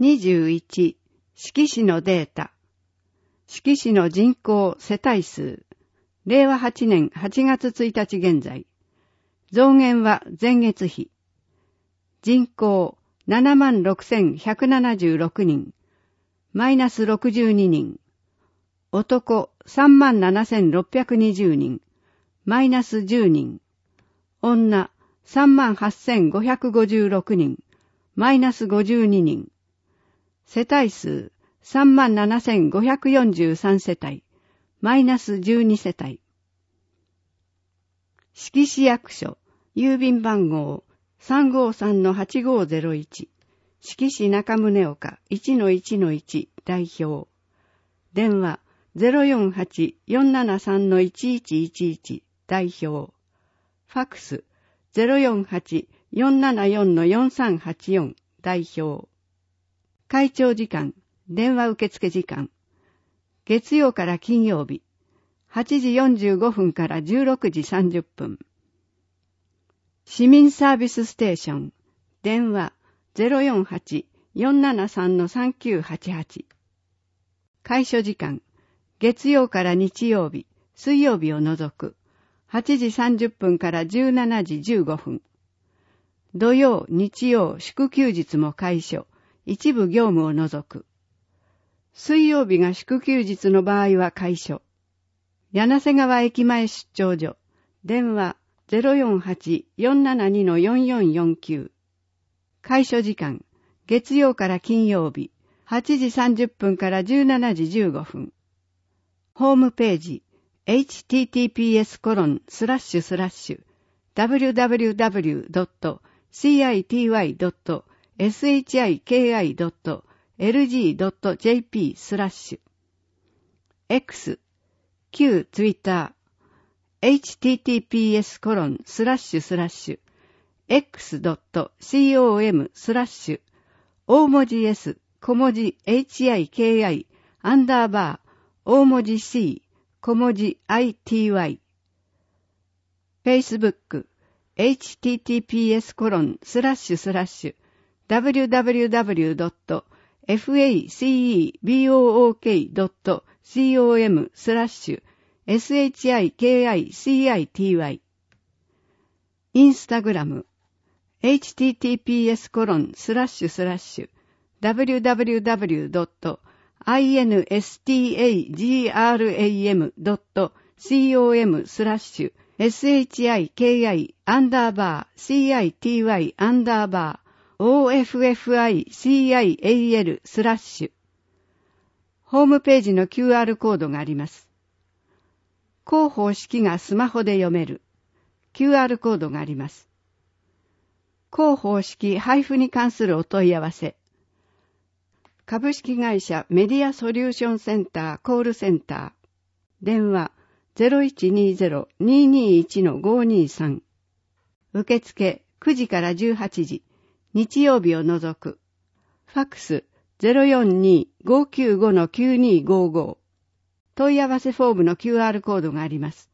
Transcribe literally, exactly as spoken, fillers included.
にじゅういち、志木市のデータ。志木市の人口世帯数。れいわはちねんはちがつついたち現在。増減は前月比。人口ななまんろくせんひゃくななじゅうろくにん。マイナスろくじゅうににん。男さんまんななせんろっぴゃくにじゅうにん。マイナスじゅうにん。女さんまんはっせんごひゃくごじゅうろくにん。マイナスごじゅうににん。世帯数さんまんななせんごひゃくよんじゅうさんせたい。マイナスじゅうにせたい。志木市役所、郵便番号 さんごさんのはちごゼロいち、志木市中宗岡 いちのいちのいち 代表。電話 ゼロよんはちよんななさんのいちいちいちいち 代表。ファックス ゼロよんはちよんななよんのよんさんはちよん 代表。会長時間、電話受付時間。月曜から金曜日、はちじよんじゅうごふんからじゅうろくじさんじゅっぷん。市民サービスステーション、電話 ゼロよんはちよんななさんのさんきゅうはちはち。開所時間、月曜から日曜日、水曜日を除く、はちじさんじゅっぷんからじゅうしちじじゅうごふん。土曜、日曜、祝休日も開所、一部業務を除く。水曜日が祝休日の場合は開所。柳瀬川駅前出張所、電話 ゼロよんはちよんななにのよんよんよんきゅう。開所時間、月曜から金曜日、はちじさんじゅっぷんからじゅうしちじじゅうごふん。ホームページ、エイチティーティーピーエスコロンスラッシュスラッシュダブリューダブリューダブリュードットシーアイティーワイドットエスエイチアイケーアイドットエルジードットジェーピー スラッシュ X、旧ツイッター、エイチティーティーピーエスコロンスラッシュスラッシュ エックスドットコム スラッシュ大文字 S、小文字 エイチアイケーアイ アンダーバー大文字 C、小文字 アイティーワイ。Facebook、エイチティーティーピーエスコロンスラッシュスラッシュダブリューダブリューダブリュードットフェイシーボーケードットコム スラッシュ エスエイチアイケーアイシーアイティーワイ。インスタグラム、エイチティーティーピーエスコロンスラッシュスラッシュダブリューダブリューダブリュードットインスタグラムドットコム スラッシュ エスエイチアイケーアイ アンダーバー シーアイティーワイ アンダーバー オーエフエフアイシーアイエーエル スラッシュ。ホームページの キューアール コードがあります。広報式がスマホで読める キューアール コードがあります。広報式配布に関するお問い合わせ。株式会社メディアソリューションセンターコールセンター。電話 ゼロいちにゼロ にーにーいちのごーにーさん。受付くじからじゅうはちじ。日曜日を除く。ファックス ゼロよんにーごきゅうごのきゅうにーごーご。問い合わせフォームの キューアール コードがあります。